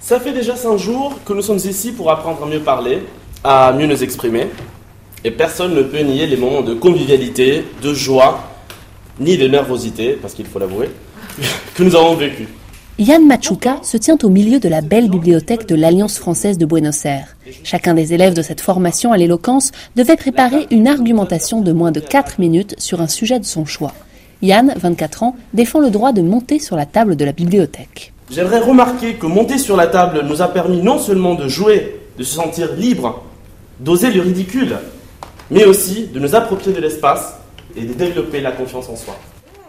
Ça fait déjà 5 jours que nous sommes ici pour apprendre à mieux parler, à mieux nous exprimer. Et personne ne peut nier les moments de convivialité, de joie, ni de nervosité, parce qu'il faut l'avouer, que nous avons vécu. Yann Machuca se tient au milieu de la belle bibliothèque de l'Alliance française de Buenos Aires. Chacun des élèves de cette formation à l'éloquence devait préparer une argumentation de moins de 4 minutes sur un sujet de son choix. Yann, 24 ans, défend le droit de monter sur la table de la bibliothèque. J'aimerais remarquer que monter sur la table nous a permis non seulement de jouer, de se sentir libre, d'oser le ridicule, mais aussi de nous approprier de l'espace et de développer la confiance en soi.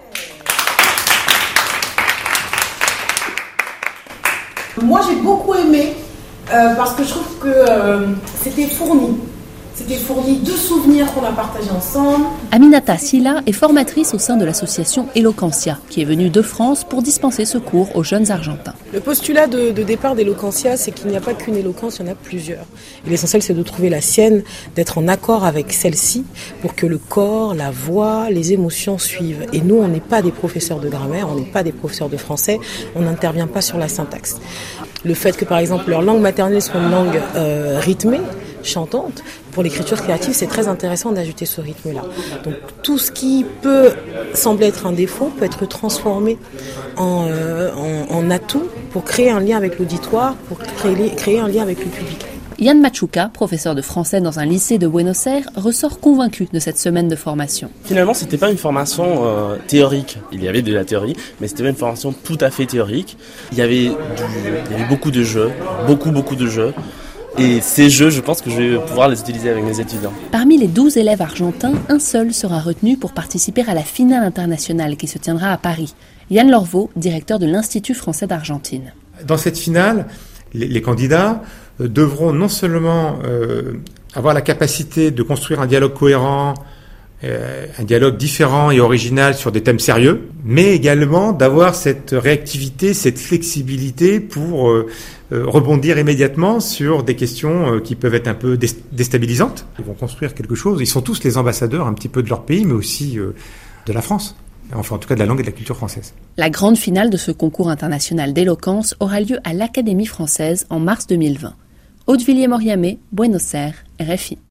Moi j'ai beaucoup aimé parce que je trouve que c'était fourni. C'était fourni de souvenirs qu'on a partagés ensemble. Aminata Silla est formatrice au sein de l'association Eloquentia, qui est venue de France pour dispenser ce cours aux jeunes Argentins. Le postulat de départ d'Eloquentia, c'est qu'il n'y a pas qu'une éloquence, il y en a plusieurs. Et l'essentiel, c'est de trouver la sienne, d'être en accord avec celle-ci pour que le corps, la voix, les émotions suivent. Et nous, on n'est pas des professeurs de grammaire, on n'est pas des professeurs de français, on n'intervient pas sur la syntaxe. Le fait que, par exemple, leur langue maternelle soit une langue rythmée, chantante, pour l'écriture créative, c'est très intéressant d'ajouter ce rythme-là. Donc tout ce qui peut sembler être un défaut peut être transformé en atout pour créer un lien avec l'auditoire, pour créer un lien avec le public. Yann Machuca, professeur de français dans un lycée de Buenos Aires, ressort convaincu de cette semaine de formation. Finalement, c'était pas une formation théorique. Il y avait de la théorie, mais c'était pas une formation tout à fait théorique. Il y avait beaucoup de jeux, beaucoup de jeux. Et ces jeux, je pense que je vais pouvoir les utiliser avec mes étudiants. Parmi les 12 élèves argentins, un seul sera retenu pour participer à la finale internationale qui se tiendra à Paris. Yann Lorveau, directeur de l'Institut français d'Argentine. Dans cette finale, les candidats devront non seulement avoir la capacité de construire un dialogue cohérent, un dialogue différent et original sur des thèmes sérieux, mais également d'avoir cette réactivité, cette flexibilité pour rebondir immédiatement sur des questions qui peuvent être un peu déstabilisantes. Ils vont construire quelque chose. Ils sont tous les ambassadeurs un petit peu de leur pays, mais aussi de la France. Enfin, en tout cas, de la langue et de la culture française. La grande finale de ce concours international d'éloquence aura lieu à l'Académie française en mars 2020. Aude Villiers-Moriamé, Buenos Aires, RFI.